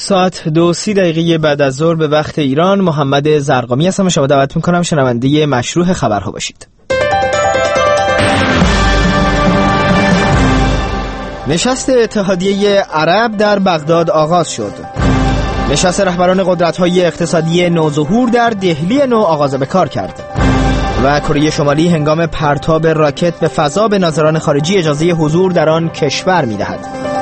ساعت 2:30 بعد از ظهر به وقت ایران. محمد زرقامی هستم و شما دعوت میکنم شنونده مشروع خبرها باشید. نشست اتحادیه عرب در بغداد آغاز شد. نشست رهبران قدرت‌های اقتصادی نوظهور در دهلی نو آغاز به کار کرد. و کره شمالی هنگام پرتاب راکت به فضا به ناظران خارجی اجازه حضور در آن کشور می‌دهد.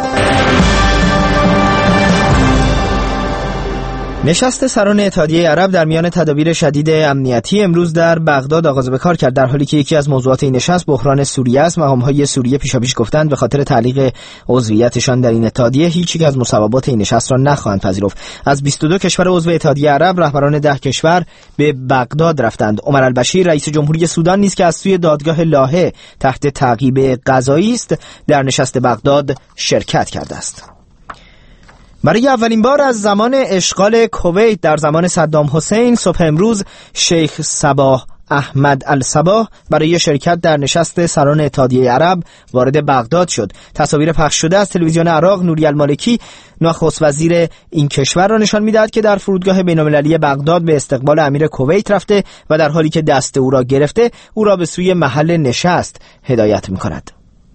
نشست سران اتحادیه عرب در میان تدابیر شدید امنیتی امروز در بغداد آغاز به کار کرد، در حالی که یکی از موضوعات این نشست بحران سوریه است. مقام‌های سوریه پیشاپیش گفتند به خاطر تعلیق عضویتشان در این اتحادیه هیچ یک از مصوبات این نشست را نخواهند پذیرفت. از 22 کشور عضو اتحادیه عرب رهبران 10 کشور به بغداد رفتند. عمر البشیر رئیس جمهوری سودان نیز که از سوی دادگاه لاهه تحت تعقیب قضایی است در نشست بغداد شرکت کرده است. برای اولین بار از زمان اشغال کویت در زمان صدام حسین صبح امروز شیخ صباح احمد الصباح برای شرکت در نشست سران اتحادیه عرب وارد بغداد شد. تصاویر پخش شده از تلویزیون عراق نوری المالکی نخست وزیر این کشور را نشان می‌دهد که در فرودگاه بین‌المللی بغداد به استقبال امیر کویت رفته و در حالی که دست او را گرفته او را به سوی محل نشست هدایت می‌کند.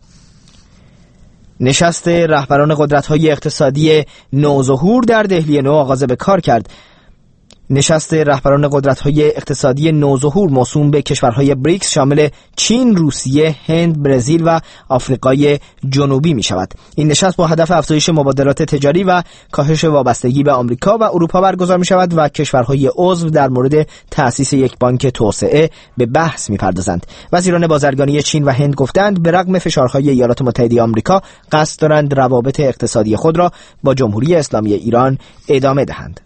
نشست رهبران قدرت‌های اقتصادی نوظهور در دهلی نو آغاز به کار کرد. نشست رهبران قدرت‌های اقتصادی نوظهور موسوم به کشورهای بریکس شامل چین، روسیه، هند، برزیل و آفریقای جنوبی می‌شود. این نشست با هدف افزایش مبادلات تجاری و کاهش وابستگی به آمریکا و اروپا برگزار می‌شود و کشورهای عضو در مورد تأسیس یک بانک توسعه به بحث می‌پردازند. وزیران بازرگانی چین و هند گفتند به رغم فشارهای ایالات متحده آمریکا قصد دارند روابط اقتصادی خود را با جمهوری اسلامی ایران ادامه دهند.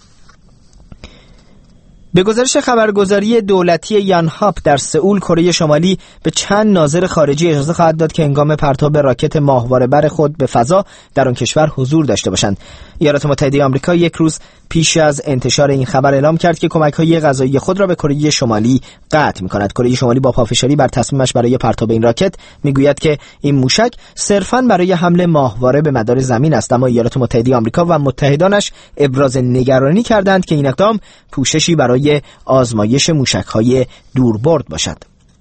به گزارش خبرگزاری دولتی یانهاپ در سئول کره شمالی به چند ناظر خارجی اجازه خواهد داد که هنگام پرتاب راکت ماهواره‌بر خود به فضا در آن کشور حضور داشته باشند. ایالات متحده آمریکا یک روز پیش از انتشار این خبر اعلام کرد که کمک‌های غذایی خود را به کره شمالی قطع می‌کند. کره شمالی با پافشاری بر تصمیمش برای پرتاب این راکت می‌گوید که این موشک صرفاً برای حمل ماهواره به مدار زمین است، اما ایالات متحده آمریکا و متحدانش ابراز نگرانی کردند که این اقدام پوششی برای آزمایش موشک‌های دوربرد باشد.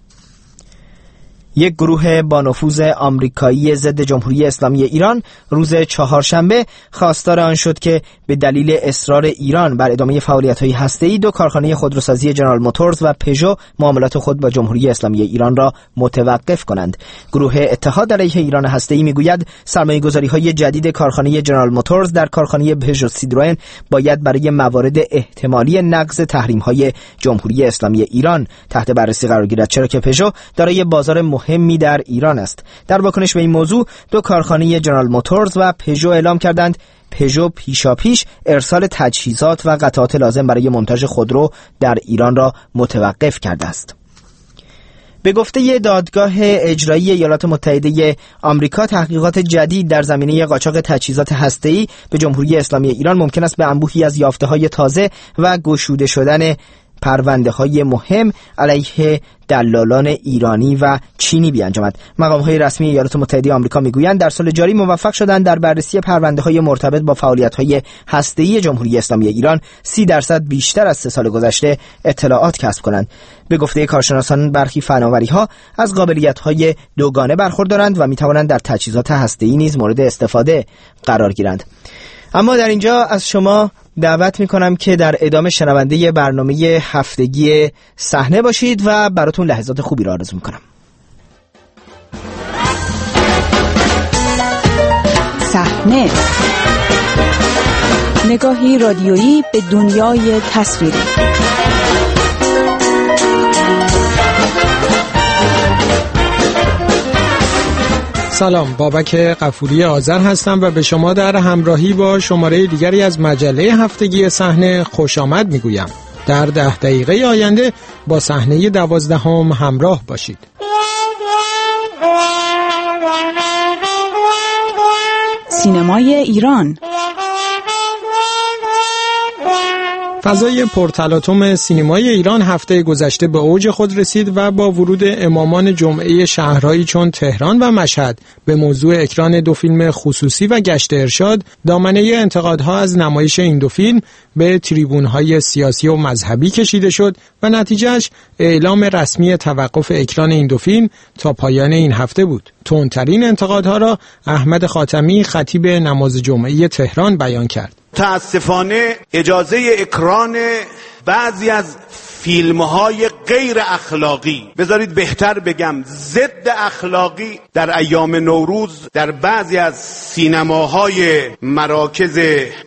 یک گروه با نفوذ آمریکایی ضد جمهوری اسلامی ایران روز چهارشنبه خواستار آن شد که به دلیل اصرار ایران بر ادامه فعالیت‌های هسته‌ای دو کارخانه خودروسازی جنرال موتورز و پژو معاملات خود با جمهوری اسلامی ایران را متوقف کنند. گروه اتحاد علیه ایران هسته‌ای میگوید سرمایه‌گذاری‌های جدید کارخانه جنرال موتورز در کارخانه پژو سیتروئن باید برای موارد احتمالی نقض تحریم‌های جمهوری اسلامی ایران تحت بررسی قرار گیرد، چرا که پژو دارای بازار مهمی در ایران است. در واکنش به این موضوع دو کارخانه جنرال موتورز و پژو اعلام کردند پژو پیشاپیش ارسال تجهیزات و قطعات لازم برای مونتاژ خودرو در ایران را متوقف کرده است. به گفته دادگاه اجرایی ایالات متحده آمریکا تحقیقات جدید در زمینه قاچاق تجهیزات هسته‌ای به جمهوری اسلامی ایران ممکن است به انبوهی از یافته‌های تازه و گشوده شدن پرونده‌های مهم علیه دلالان ایرانی و چینی بیانجامد. مقام‌های رسمی ایالات متحده آمریکا میگویند در سال جاری موفق شدند در بررسی پرونده‌های مرتبط با فعالیت‌های هسته‌ای جمهوری اسلامی ایران 30% بیشتر از 3 سال گذشته اطلاعات کسب کنند. به گفته کارشناسان برخی فناوری‌ها از قابلیت‌های دوگانه برخوردارند و می‌توانند در تجهیزات هسته‌ای نیز مورد استفاده قرار گیرند. اما در اینجا از شما دعوت میکنم که در ادامه شنونده برنامه هفتگی صحنه باشید و براتون لحظات خوبی را آرزو میکنم. صحنه، نگاهی رادیویی به دنیای تصویری. سلام، بابک غفوری آذر هستم و به شما در همراهی با شماره دیگری از مجله هفتگی صحنه خوش آمد میگویم. در 10 دقیقه آینده با صحنه 12 همراه باشید. سینمای ایران، فضای پرتلاطم سینمای ایران هفته گذشته به اوج خود رسید و با ورود امامان جمعه شهرهایی چون تهران و مشهد به موضوع اکران دو فیلم خصوصی و گشت ارشاد، دامنه انتقادها از نمایش این دو فیلم به تریبون‌های سیاسی و مذهبی کشیده شد و نتیجهش اعلام رسمی توقف اکران این دو فیلم تا پایان این هفته بود. تندترین انتقادها را احمد خاتمی خطیب نماز جمعه تهران بیان کرد. متاسفانه اجازه اکران بعضی از فیلم‌های غیر اخلاقی، بذارید بهتر بگم ضد اخلاقی، در ایام نوروز در بعضی از سینماهای مراکز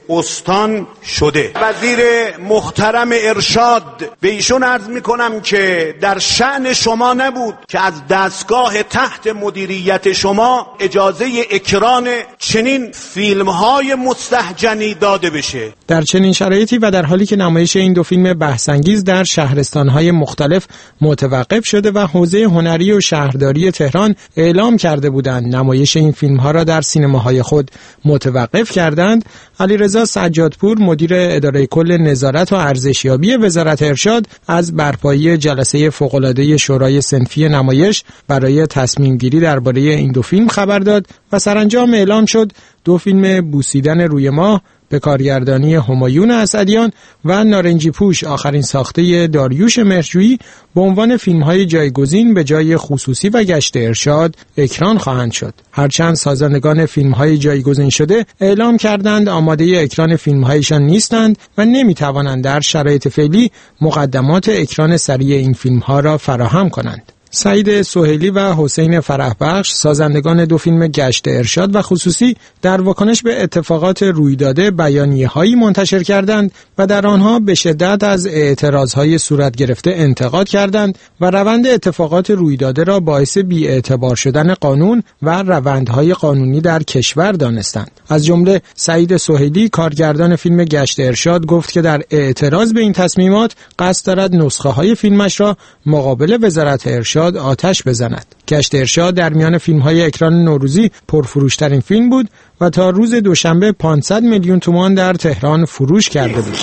استان شده. وزیر محترم ارشاد به ایشون عرض میکنم که در شأن شما نبود که از دستگاه تحت مدیریت شما اجازه اکران چنین فیلم‌های مستهجنی داده بشه. در چنین شرایطی و در حالی که نمایش این دو فیلم بحث‌انگیز در شهرستان‌های مختلف متوقف شده و حوزه هنری و شهرداری تهران اعلام کرده بودند نمایش این فیلم‌ها را در سینماهای خود متوقف کردند، علیرضا سجادپور مدیر اداره کل نظارت و ارزشیابی وزارت ارشاد از برپایی جلسه فوق‌العاده شورای صنفی نمایش برای تصمیم گیری درباره این دو فیلم خبر داد و سرانجام اعلام شد دو فیلم بوسیدن روی ماه به کارگردانی همایون اسدیان و نارنجی پوش آخرین ساخته داریوش مهرجویی به عنوان فیلم‌های جایگزین به جای خصوصی و گشت ارشاد اکران خواهند شد. هرچند سازندگان فیلم‌های جایگزین شده اعلام کردند آماده اکران فیلم‌هایشان نیستند و نمی‌توانند در شرایط فعلی مقدمات اکران سریع این فیلم‌ها را فراهم کنند. سعید سهیلی و حسین فرحبخش سازندگان دو فیلم گشت ارشاد و خصوصی در واکنش به اتفاقات رویداده بیانیه‌هایی منتشر کردند و در آنها به شدت از اعتراضهای صورت گرفته انتقاد کردند و روند اتفاقات رویداده را باعث بی‌اعتبار شدن قانون و روندهای قانونی در کشور دانستند. از جمله سعید سهیلی کارگردان فیلم گشت ارشاد گفت که در اعتراض به این تصمیمات قصد دارد نسخه‌های فیلمش را مقابل وزارت ارشاد آتش بزند. گشت ارشاد در میان فیلم‌های اکران نوروزی پرفروشترین فیلم بود و تا روز دوشنبه 500 میلیون تومان در تهران فروش کرده بود.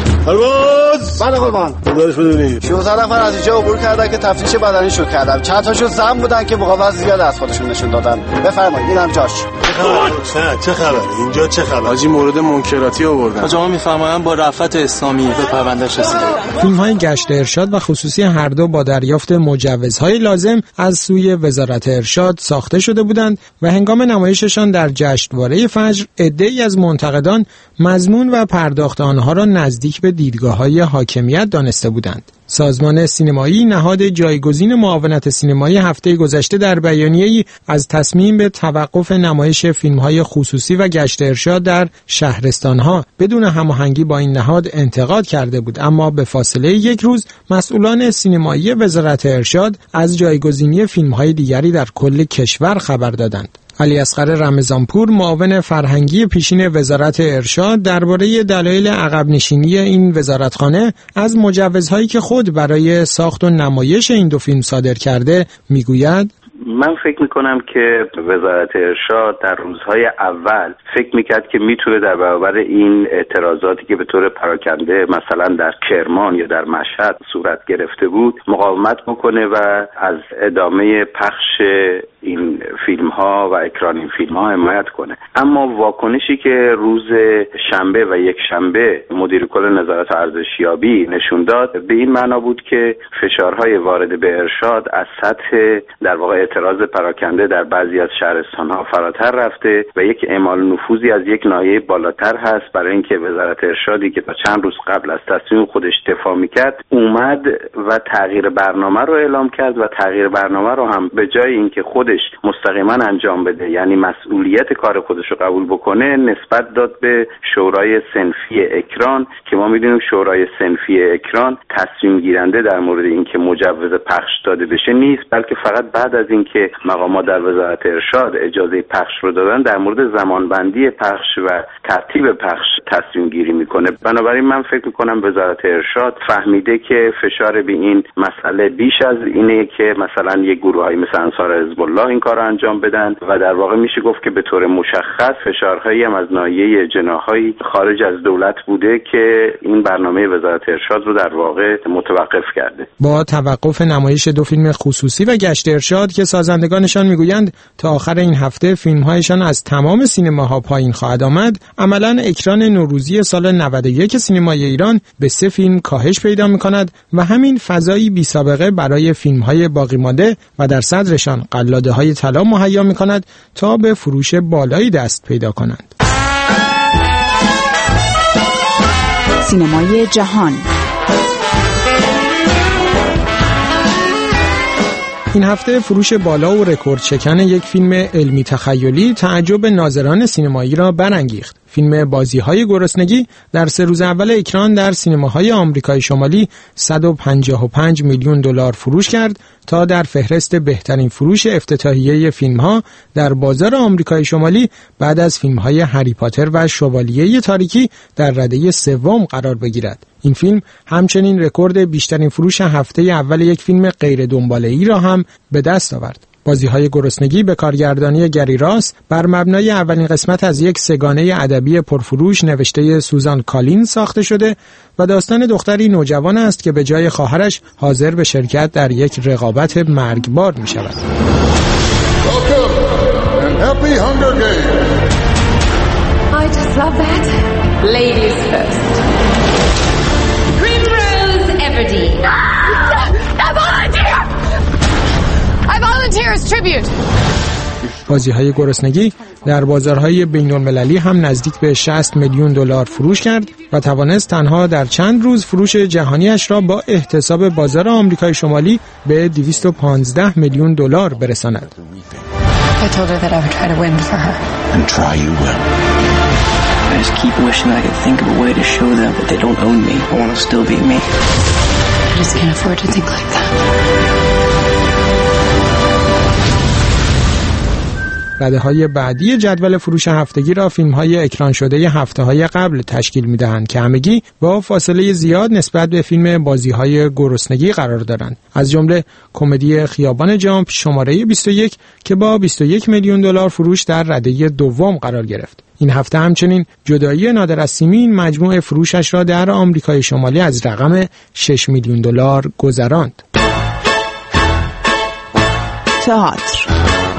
پرواز بله قربان دارش بدونید 16 نفر از اینجا عبور کردن که تفتیش بدنیشو کردم. چند تاشون زن بودن که مقاومت زیاد از خودشون نشون دادن. بفرمایید اینم جاش. چه خبر؟ اینجا چه خبر؟ حاجی مورد منکراتی آوردن. آقا میفرمایند با رفعت اسلامی به پروندهش رسیده. فیلم‌های گشت ارشاد و خصوصی هر دو با دریافت مجوزهای لازم از سوی وزارت ارشاد ساخته شده بودند و هنگام نمایششان در جشنواره فجر عده‌ای از منتقدان مضمون و پرداخت آنها را نزدیک به دیدگاه‌های حاکمیت دانسته بودند. سازمان سینمایی نهاد جایگزین معاونت سینمایی هفته گذشته در بیانیه‌ای از تصمیم به توقف نمایش فیلم‌های خصوصی و گشت ارشاد در شهرستان‌ها بدون هماهنگی با این نهاد انتقاد کرده بود، اما به فاصله یک روز مسئولان سینمایی وزارت ارشاد از جایگزینی فیلم‌های دیگری در کل کشور خبر دادند. علی اصغر رمضانپور معاون فرهنگی پیشین وزارت ارشاد درباره دلایل عقب نشینی این وزارتخانه از مجوزهایی که خود برای ساخت و نمایش این دو فیلم صادر کرده میگوید: من فکر میکنم که وزارت ارشاد در روزهای اول فکر میکرد که میتونه در برابر این اعتراضاتی که به طور پراکنده مثلا در کرمان یا در مشهد صورت گرفته بود مقاومت بکنه و از ادامه پخش این فیلم ها و اکران این فیلم ها حمایت کنه. اما واکنشی که روز شنبه و یک شنبه مدیر کل نظارت ارزشیابی نشون داد به این معنا بود که فشارهای وارد به ارشاد از سطح در واقع اعتراض پراکنده در بعضی از شهرستان ها فراتر رفته و یک اعمال نفوذی از یک ناحیه بالاتر هست، برای اینکه وزارت ارشادی که تا چند روز قبل از تصمیم خودش دفاع میکرد اومد و تغییر برنامه رو اعلام کرد و تغییر برنامه رو هم به جای اینکه خودش مستقیما انجام بده، یعنی مسئولیت کار خودش رو قبول بکنه، نسبت داد به شورای صنفی اکران که ما میدونیم شورای صنفی اکران تصمیم گیرنده در مورد اینکه مجوز پخش داده بشه نیست، بلکه فقط بعد از اینکه مقامات در وزارت ارشاد اجازه پخش رو دادن در مورد زمانبندی پخش و ترتیب پخش تصمیم گیری میکنه. بنابراین من فکر میکنم وزارت ارشاد فهمیده که فشار به این مسئله بیش از اینه که مثلا یک گروهایی مثل انصار حزب الله الله این کار رو انجام بدن و در واقع میشه گفت که به طور مشخص فشارهایی هم از ناحیه جناح‌های خارج از دولت بوده که این برنامه وزارت ارشاد رو در واقع متوقف کرده. با توقف نمایش 2 فیلم خصوصی و گشت ارشاد که سازندگانشان میگویند تا آخر این هفته فیلم‌هایشان از تمام سینماها پایین خواهد آمد، عملاً اکران نوروزی سال 91 سینمای ایران به 3 فیلم کاهش پیدا می‌کند و همین فضایی بی سابقه برای فیلم‌های باقی مانده و در صدرشان قلاده‌های طلا مهیا می‌کند تا به فروش بالایی دست پیدا کنند. سینمای جهان. این هفته فروش بالا و رکورد شکن یک فیلم علمی تخیلی تعجب ناظران سینمایی را برانگیخت. فیلم بازی‌های گرسنگی در 3 روز اول اکران در سینماهای آمریکای شمالی 155 میلیون دلار فروش کرد تا در فهرست بهترین فروش افتتاحیه فیلم‌ها در بازار آمریکای شمالی بعد از فیلم‌های هری پاتر و شوالیه تاریکی در رده 3 قرار بگیرد. این فیلم همچنین رکورد بیشترین فروش هفته اول یک فیلم غیر دنباله‌ای را هم به دست آورد. بازی‌های گرسنگی به کارگردانی گری راس بر مبنای اولین قسمت از یک سگانه ادبی پرفروش نوشته سوزان کالین ساخته شده و داستان دختری نوجوان است که به جای خواهرش حاضر به شرکت در یک رقابت مرگبار می‌شود. Ladies first. Primrose Everdeen. I volunteer! I volunteer as tribute. بازی‌های گرسنگی در بازارهای بین‌المللی هم نزدیک به 60 میلیون دلار فروش کرد و توانست تنها در چند روز فروش جهانیش را با احتساب بازار آمریکای شمالی به 215 میلیون دلار برساند. I told her that I would try to win for her. And try you will. I just keep wishing I could think of a way to show them that they don't own me. I want to still be me. I just can't afford to think like that. رده‌های بعدی جدول فروش هفتگی را فیلم‌های اکران شده هفته‌های قبل تشکیل می‌دهند که همگی با فاصله زیاد نسبت به فیلم بازی‌های گرسنگی قرار دارند. از جمله کمدی خیابان جامپ شماره 21 که با 21 میلیون دلار فروش در رده 2 قرار گرفت. این هفته همچنین جدایی نادر از سیمین مجموع فروشش را در آمریکای شمالی از رقم 6 میلیون دلار گذراند. تئاتر.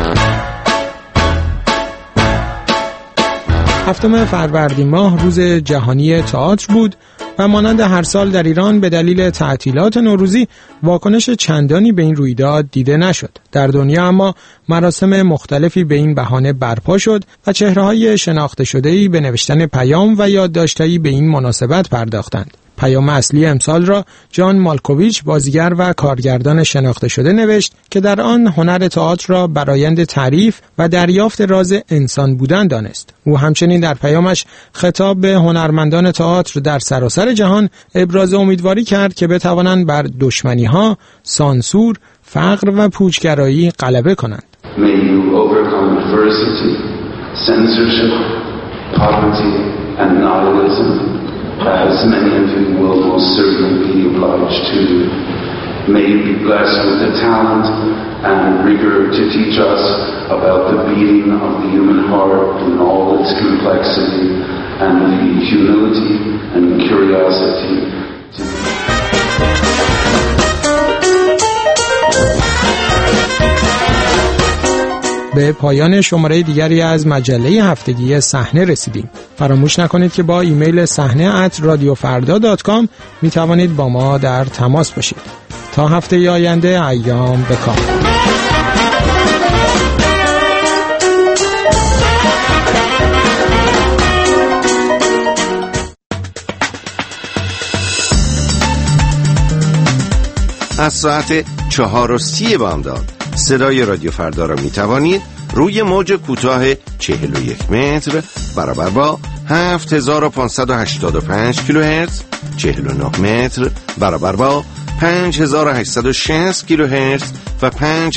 7 فروردین ماه روز جهانی تئاتر بود و مانند هر سال در ایران به دلیل تعطیلات نوروزی واکنش چندانی به این رویداد دیده نشد. در دنیا اما مراسم مختلفی به این بهانه برپا شد و چهره‌های شناخته شده‌ای به نوشتن پیام و یادداشت‌هایی به این مناسبت پرداختند. پیام اصلی امسال را جان مالکوویچ بازیگر و کارگردان شناخته شده نوشت که در آن هنر تئاتر را برآیند تعریف و دریافت راز انسان بودن دانست. او همچنین در پیامش خطاب به هنرمندان تئاتر در سراسر جهان ابراز امیدواری کرد که بتوانند بر دشمنی‌ها، سانسور، فقر و پوچگرایی غلبه کنند. May you overcome adversity, censorship, poverty and nihilism, as many of you will most certainly be obliged to do. May you be blessed with the talent and rigor to teach us about the beating of the human heart in all its complexity, and the humility and curiosity to به پایان شماره دیگری از مجله هفتگی صحنه رسیدیم. فراموش نکنید که با ایمیل sahne@radiofarda.com می توانید با ما در تماس باشید. تا هفته آینده ایام بکام. از ساعت 4:30 بامداد صدای رادیو فردا را می توانید روی موج کوتاه 41 متر برابر با 7585 کیلوهرتز، 49 متر برابر با 5860 کیلوهرتز و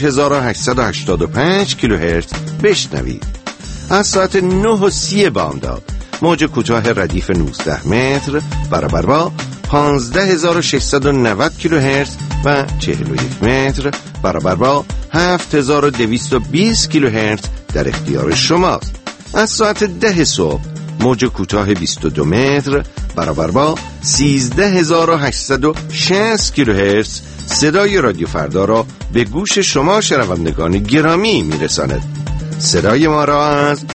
5885 کیلوهرتز بشنوید. از ساعت 9:30 بامداد موج کوتاه ردیف 19 متر برابر با 15690 کیلوهرتز و 41 متر برابر با 7220 کیلوهرتز در اختیار شماست. از ساعت 10 صبح موج کوتاه 22 متر برابر با 13860 کیلوهرتز صدای رادیو فردا را به گوش شما شنوندگان گرامی میرساند. صدای ما را از